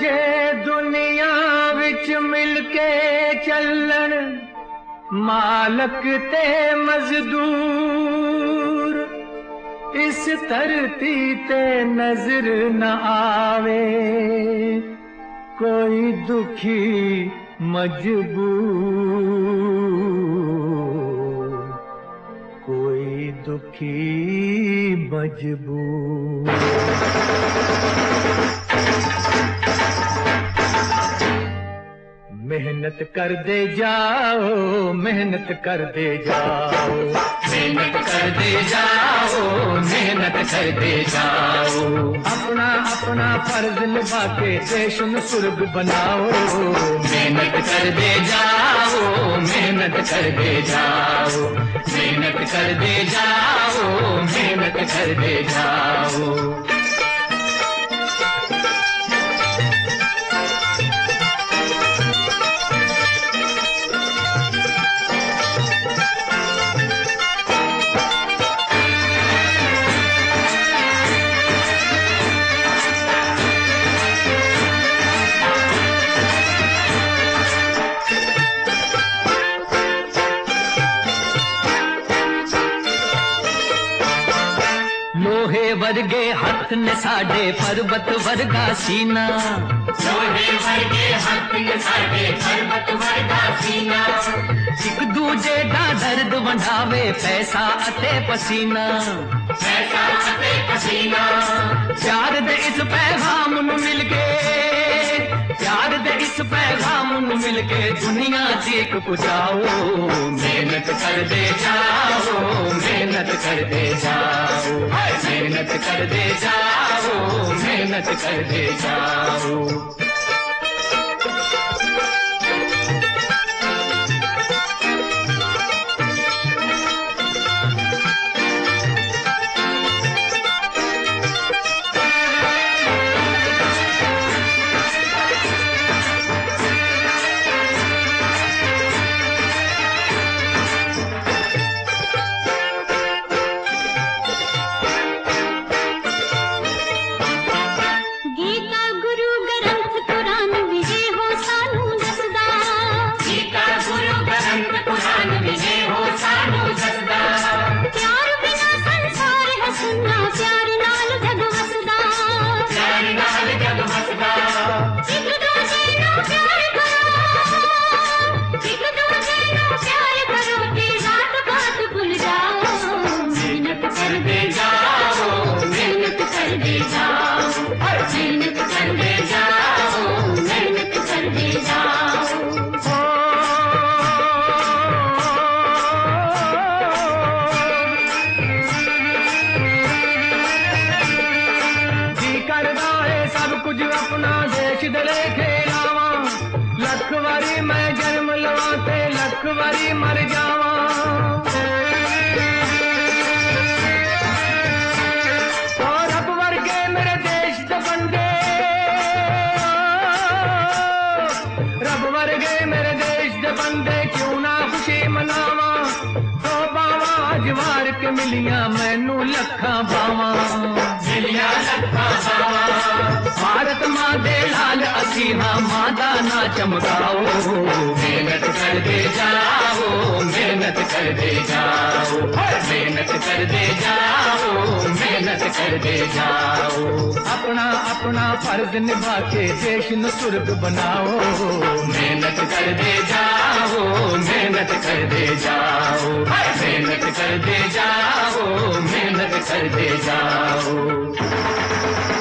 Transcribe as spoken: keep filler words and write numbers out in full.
जे दुनिया विच मिलके चलन मालक ते मजदूर, इस धरती ते नजर न आवे कोई दुखी मजबूर, कोई दुखी मजबूर। मेहनत कर दे जाओ, मेहनत कर दे जाओ, मेहनत कर दे जाओ, मेहनत कर दे जाओ। अपना अपना फर्ज निभा के देश ਨੂੰ सुर्ग बनाओ। मेहनत कर दे जाओ, मेहनत कर दे जाओ, मेहनत कर दे जाओ, मेहनत कर दे जाओ। लोहे वर्गे हाथ ने साडे पर्वत वर्गा सीना, लोहे वर्गे हाथ ने साडे पर्वत वर्गा सीना। एक दूजे दा दर्द वंडावे पैसा अते पसीना, पैसा अते पसीना। प्यार दे इस पैगाम नू मिल के, प्यार दे इस पैगाम नू मिल के दुनिया तक पहुंचाओ। मेहनत कर दे जाओ, मेहनत कर दे जाओ, मेहनत कर दे जाओ, मेहनत कर दे जाओ। लख वारी मैं जन्म लवा ते लख वारी मर जावा। तो रब वर्गे मेरे देश दे बंदे, रब वर्गे मेरे देश दे बंदे क्यों ना खुशी मनावा। तो बावा जवार के मिलिया मैनू लखा बावा, मिलिया लखा बावा। भारत मां दे लाल असी हाँ मां दा ना चमकाओ। मेहनत कर दे जाओ, मेहनत कर दे जाओ, मेहनत कर दे जाओ, मेहनत कर दे जाओ। अपना अपना फर्ज निभा के देश न सुर्ग बनाओ। मेहनत कर दे जाओ, मेहनत कर दे जाओ, मेहनत कर दे जाओ, मेहनत कर दे जाओ।